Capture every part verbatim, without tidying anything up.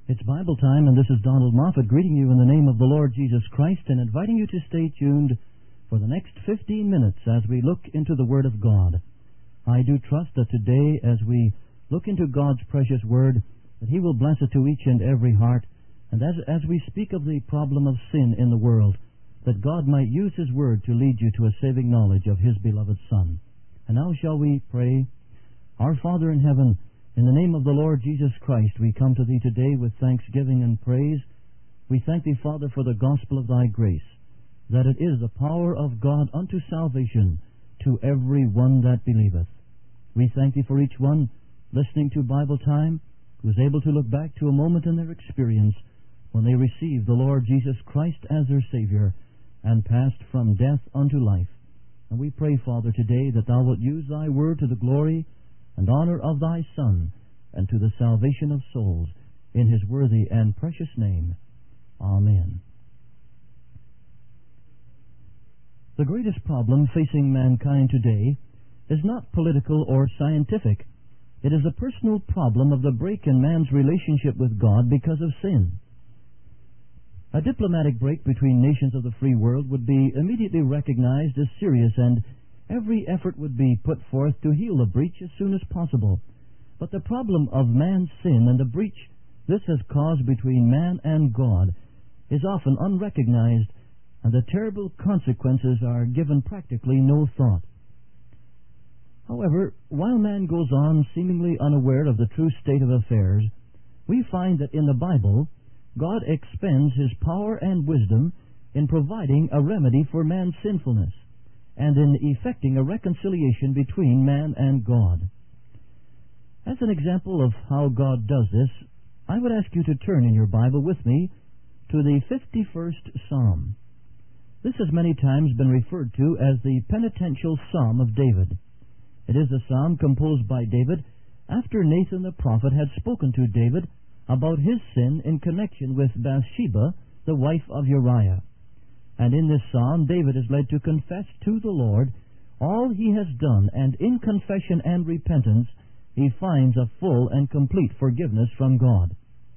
It's Bible time, and this is Donald Moffat greeting you in the name of the Lord Jesus Christ and inviting you to stay tuned for the next fifteen minutes as we look into the Word of God. I do trust that today, as we look into God's precious Word, that He will bless it to each and every heart, and as, as we speak of the problem of sin in the world, that God might use His Word to lead you to a saving knowledge of His beloved Son. And now shall we pray. Our Father in heaven, in the name of the Lord Jesus Christ, we come to Thee today with thanksgiving and praise. We thank Thee, Father, for the gospel of Thy grace, that it is the power of God unto salvation to every one that believeth. We thank Thee for each one listening to Bible Time, who is able to look back to a moment in their experience when they received the Lord Jesus Christ as their Savior and passed from death unto life. And we pray, Father, today that Thou wilt use Thy word to the glory and honor of Thy Son, and to the salvation of souls, in His worthy and precious name. Amen. The greatest problem facing mankind today is not political or scientific. It is a personal problem of the break in man's relationship with God because of sin. A diplomatic break between nations of the free world would be immediately recognized as serious, and every effort would be put forth to heal the breach as soon as possible. But the problem of man's sin and the breach this has caused between man and God is often unrecognized, and the terrible consequences are given practically no thought. However, while man goes on seemingly unaware of the true state of affairs, we find that in the Bible, God expends His power and wisdom in providing a remedy for man's sinfulness, and in effecting a reconciliation between man and God. As an example of how God does this, I would ask you to turn in your Bible with me to the fifty-first Psalm. This has many times been referred to as the penitential Psalm of David. It is a psalm composed by David after Nathan the prophet had spoken to David about his sin in connection with Bathsheba, the wife of Uriah. And in this psalm, David is led to confess to the Lord all he has done, and in confession and repentance, he finds a full and complete forgiveness from God.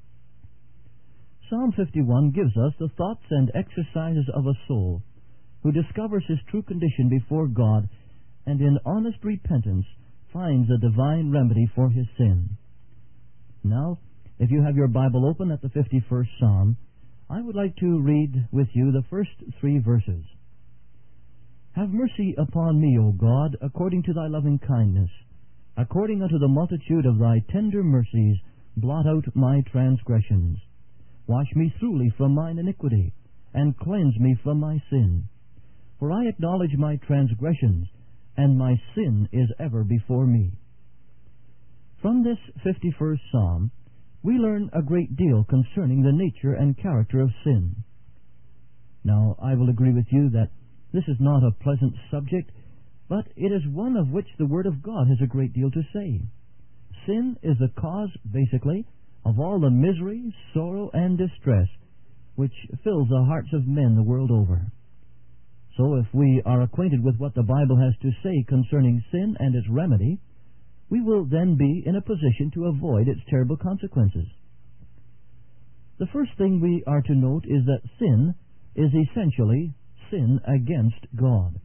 Psalm fifty-one gives us the thoughts and exercises of a soul who discovers his true condition before God, and in honest repentance finds a divine remedy for his sin. Now, if you have your Bible open at the fifty-first Psalm, I would like to read with you the first three verses. Have mercy upon me, O God, according to Thy loving kindness. According unto the multitude of Thy tender mercies, blot out my transgressions. Wash me thoroughly from mine iniquity, and cleanse me from my sin. For I acknowledge my transgressions, and my sin is ever before me. From this fifty-first Psalm, we learn a great deal concerning the nature and character of sin. Now, I will agree with you that this is not a pleasant subject, but it is one of which the Word of God has a great deal to say. Sin is the cause, basically, of all the misery, sorrow, and distress which fills the hearts of men the world over. So if we are acquainted with what the Bible has to say concerning sin and its remedy, we will then be in a position to avoid its terrible consequences. The first thing we are to note is that sin is essentially sin against God.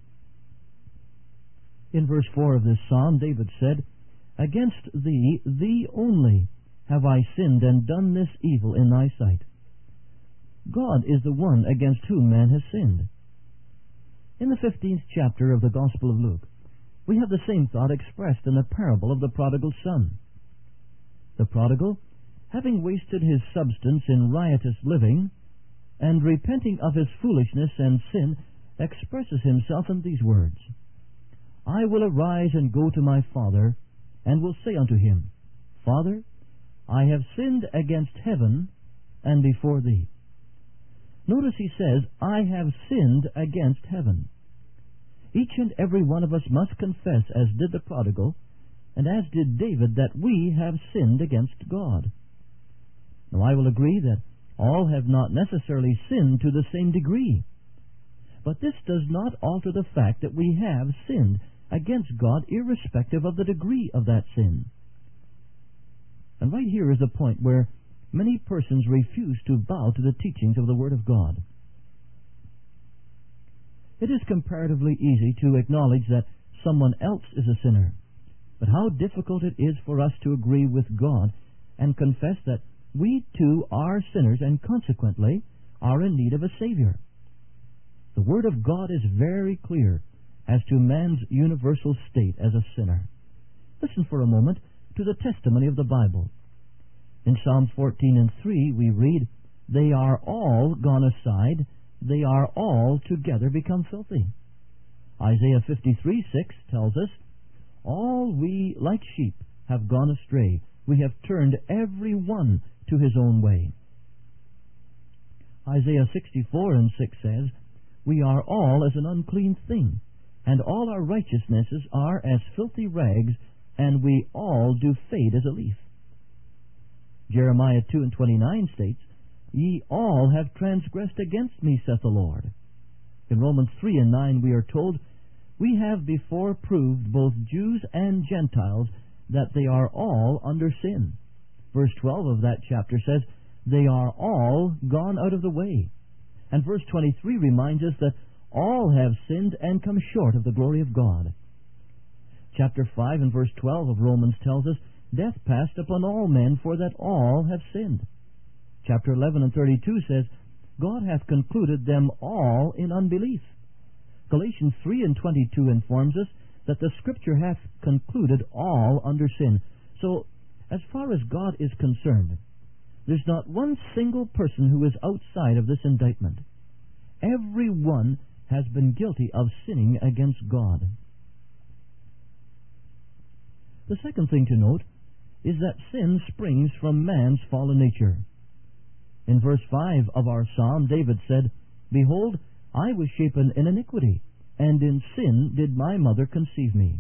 In verse four of this psalm, David said, Against Thee, Thee only, have I sinned and done this evil in Thy sight. God is the one against whom man has sinned. In the fifteenth chapter of the Gospel of Luke, we have the same thought expressed in the parable of the prodigal son. The prodigal, having wasted his substance in riotous living, and repenting of his foolishness and sin, expresses himself in these words, I will arise and go to my father, and will say unto him, Father, I have sinned against heaven and before Thee. Notice he says, I have sinned against heaven. Each and every one of us must confess, as did the prodigal, and as did David, that we have sinned against God. Now, I will agree that all have not necessarily sinned to the same degree, but this does not alter the fact that we have sinned against God irrespective of the degree of that sin. And right here is the point where many persons refuse to bow to the teachings of the Word of God. It is comparatively easy to acknowledge that someone else is a sinner, but how difficult it is for us to agree with God and confess that we too are sinners and consequently are in need of a Savior. The Word of God is very clear as to man's universal state as a sinner. Listen for a moment to the testimony of the Bible. In Psalm fourteen and three we read, "They are all gone aside, they are all together become filthy." Isaiah fifty-three six tells us, "All we like sheep have gone astray, we have turned every one to his own way." Isaiah sixty-four and six says, "We are all as an unclean thing, and all our righteousnesses are as filthy rags, and we all do fade as a leaf." Jeremiah two and twenty-nine states, "Ye all have transgressed against me, saith the Lord." In Romans three and nine we are told, "We have before proved both Jews and Gentiles that they are all under sin." Verse twelve of that chapter says, "They are all gone out of the way." And verse twenty-three reminds us that all have sinned and come short of the glory of God. Chapter five and verse twelve of Romans tells us, "Death passed upon all men, for that all have sinned." Chapter eleven and thirty-two says, "God hath concluded them all in unbelief." Galatians three and twenty-two informs us that the Scripture hath concluded all under sin. So, as far as God is concerned, there's not one single person who is outside of this indictment. Every one has been guilty of sinning against God. The second thing to note is that sin springs from man's fallen nature. In verse five of our psalm, David said, "Behold, I was shapen in iniquity, and in sin did my mother conceive me."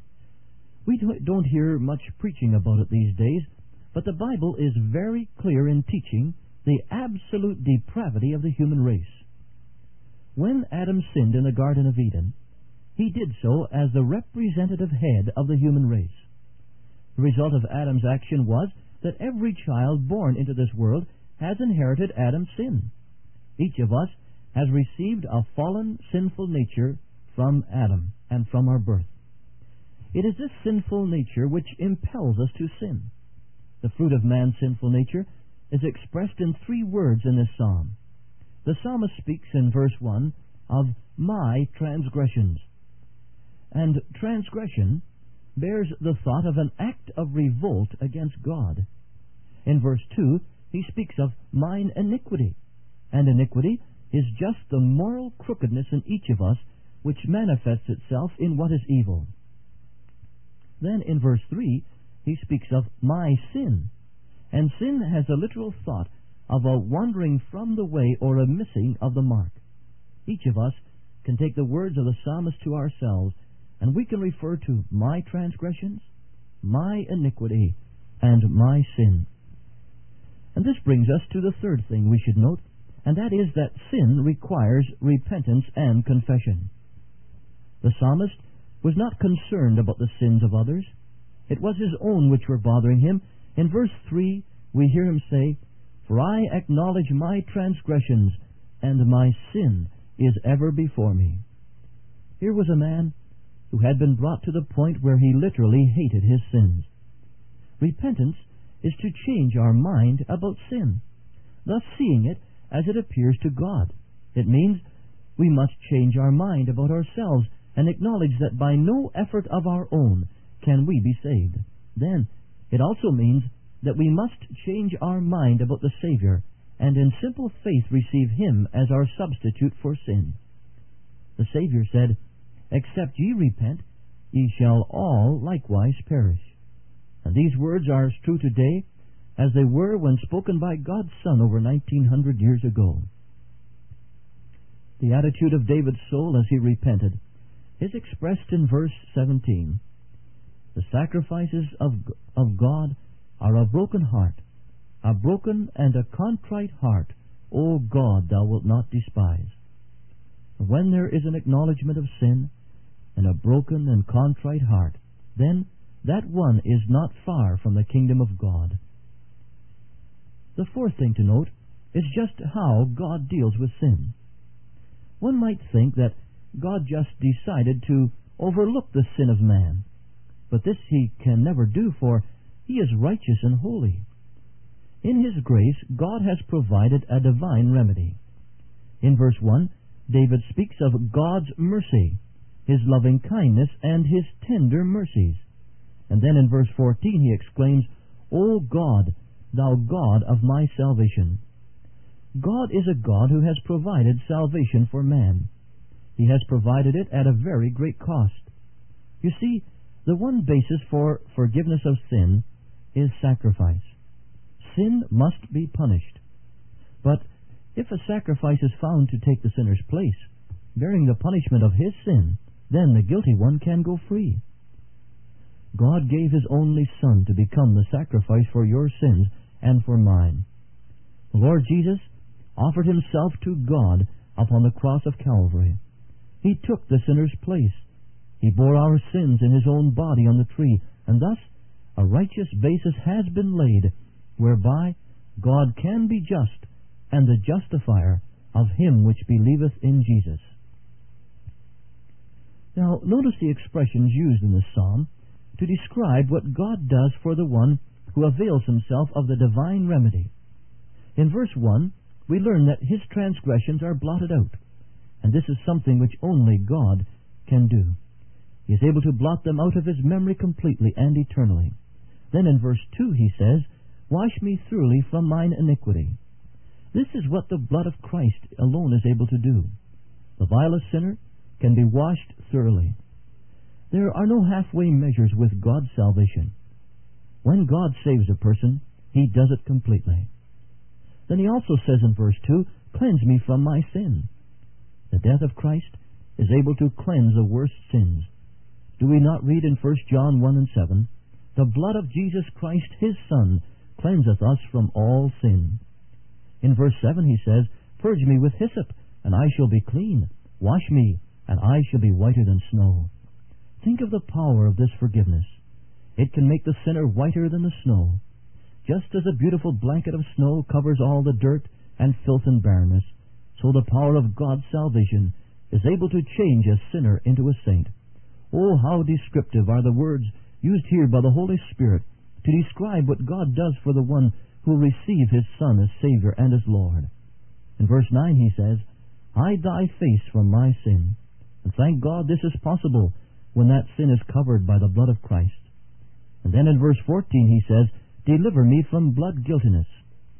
We don't hear much preaching about it these days, but the Bible is very clear in teaching the absolute depravity of the human race. When Adam sinned in the Garden of Eden, he did so as the representative head of the human race. The result of Adam's action was that every child born into this world has inherited Adam's sin. Each of us has received a fallen, sinful nature from Adam and from our birth. It is this sinful nature which impels us to sin. The fruit of man's sinful nature is expressed in three words in this psalm. The psalmist speaks in verse one of "my transgressions." And transgression bears the thought of an act of revolt against God. In verse two, he speaks of "mine iniquity," and iniquity is just the moral crookedness in each of us which manifests itself in what is evil. Then in verse three, he speaks of "my sin," and sin has a literal thought of a wandering from the way or a missing of the mark. Each of us can take the words of the psalmist to ourselves, and we can refer to "my transgressions," "my iniquity," and "my sin." And this brings us to the third thing we should note, and that is that sin requires repentance and confession. The psalmist was not concerned about the sins of others. It was his own which were bothering him. In verse three, we hear him say, "For I acknowledge my transgressions, and my sin is ever before me." Here was a man who had been brought to the point where he literally hated his sins. Repentance is to change our mind about sin, thus seeing it as it appears to God. It means we must change our mind about ourselves and acknowledge that by no effort of our own can we be saved. Then it also means that we must change our mind about the Savior and in simple faith receive Him as our substitute for sin. The Savior said, "Except ye repent, ye shall all likewise perish." And these words are as true today as they were when spoken by God's Son over nineteen hundred years ago. The attitude of David's soul as he repented is expressed in verse seventeen. "The sacrifices of, of God are a broken heart, a broken and a contrite heart, O God, thou wilt not despise." When there is an acknowledgement of sin and a broken and contrite heart, then that one is not far from the kingdom of God. The fourth thing to note is just how God deals with sin. One might think that God just decided to overlook the sin of man, but this he can never do, for he is righteous and holy. In his grace, God has provided a divine remedy. In verse one, David speaks of God's mercy, his loving kindness, and his tender mercies. And then in verse fourteen he exclaims, O God, thou God of my salvation. God is a God who has provided salvation for man. He has provided it at a very great cost. You see, the one basis for forgiveness of sin is sacrifice. Sin must be punished. But if a sacrifice is found to take the sinner's place, bearing the punishment of his sin, then the guilty one can go free. God gave his only Son to become the sacrifice for your sins and for mine. The Lord Jesus offered himself to God upon the cross of Calvary. He took the sinner's place. He bore our sins in his own body on the tree, and thus a righteous basis has been laid, whereby God can be just and the justifier of him which believeth in Jesus. Now, notice the expressions used in this psalm to describe what God does for the one who avails himself of the divine remedy. In verse one, we learn that his transgressions are blotted out, and this is something which only God can do. He is able to blot them out of his memory completely and eternally. Then in verse two he says, Wash me thoroughly from mine iniquity. This is what the blood of Christ alone is able to do. The vilest sinner can be washed thoroughly. There are no halfway measures with God's salvation. When God saves a person, he does it completely. Then he also says in verse two, Cleanse me from my sin. The death of Christ is able to cleanse the worst sins. Do we not read in First John one and seven, The blood of Jesus Christ, his Son, cleanseth us from all sin. In verse seven he says, Purge me with hyssop, and I shall be clean. Wash me, and I shall be whiter than snow. Think of the power of this forgiveness. It can make the sinner whiter than the snow. Just as a beautiful blanket of snow covers all the dirt and filth and barrenness, so the power of God's salvation is able to change a sinner into a saint. Oh, how descriptive are the words used here by the Holy Spirit to describe what God does for the one who will receive his Son as Savior and as Lord. In verse nine he says, Hide thy face from my sin. And thank God this is possible when that sin is covered by the blood of Christ. And then in verse fourteen he says, Deliver me from blood guiltiness.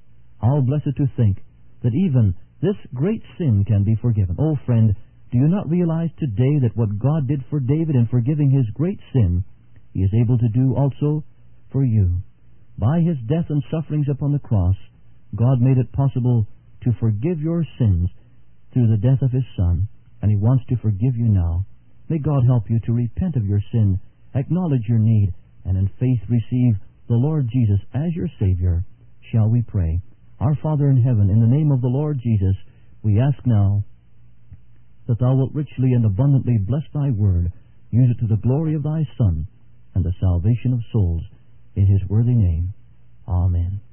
How blessed to think that even this great sin can be forgiven. Oh, friend, do you not realize today that what God did for David in forgiving his great sin, he is able to do also for you? By his death and sufferings upon the cross, God made it possible to forgive your sins through the death of his Son, and he wants to forgive you now. May God help you to repent of your sin, acknowledge your need, and in faith receive the Lord Jesus as your Savior. Shall we pray? Our Father in heaven, in the name of the Lord Jesus, we ask now that thou wilt richly and abundantly bless thy word, use it to the glory of thy Son, and the salvation of souls, in his worthy name. Amen.